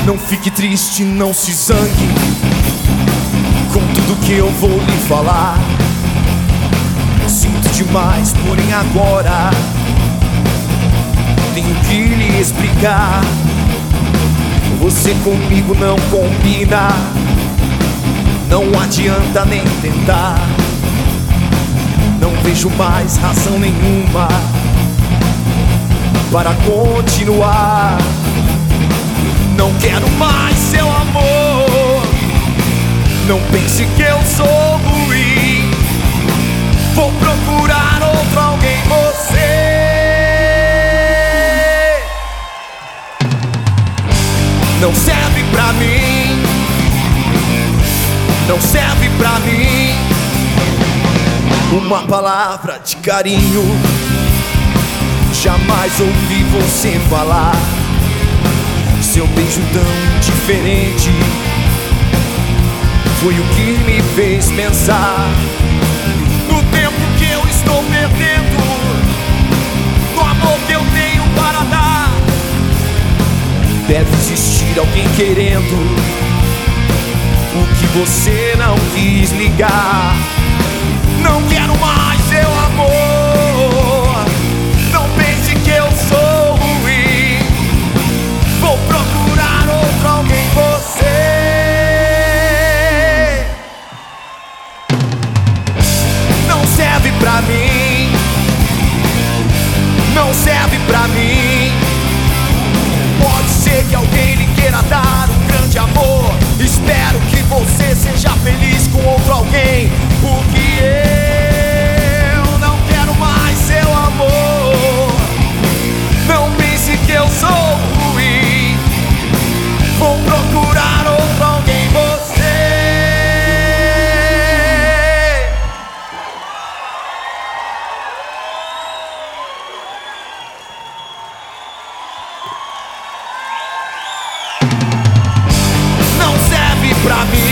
Não fique triste, não se zangue com tudo que eu vou lhe falar. Sinto demais, porém agora tenho que lhe explicar. Você comigo não combina, não adianta nem tentar. Não vejo mais razão nenhuma para continuar. Não quero mais seu amor. Não pense que eu sou ruim. Vou procurar outro alguém. Você não serve pra mim. Não serve pra mim. Uma palavra de carinho jamais ouvi você falar. Seu beijo tão diferente foi o que me fez pensar no tempo que eu estou perdendo, no amor que eu tenho para dar. Deve existir alguém querendo o que você não quis ligar. Não quero mais seu amor. Não pense que eu sou ruim. Vou procurar outro alguém. Você não serve pra mim. Não serve pra mim. Pode ser que alguém lhe queira dar um grande amor. Espero que você seja feliz com outro alguém, porque eu não quero mais seu amor. Não pense que eu sou ruim. Vou procurar outro alguém. Você não serve pra mim.